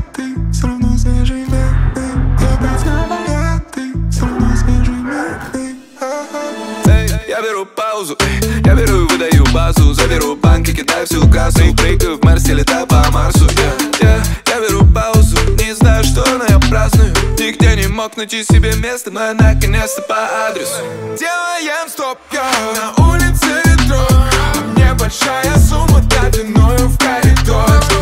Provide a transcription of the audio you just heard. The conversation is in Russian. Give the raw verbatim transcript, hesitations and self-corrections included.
ты все равно свежий мятный. Я представляю, ты все равно свежий мятный. Эй, я беру паузу, эй, я беру и выдаю базу. Заберу банк и кидаю всю кассу. Прыгаю в Мерсе, летаю по Марсу. yeah, yeah. Я беру паузу, не знаю что, но я праздную. Нигде не мог найти себе место, но я наконец-то по адресу. Делаем стоп, я на улице ветров. Небольшая сумма длиною в коридор.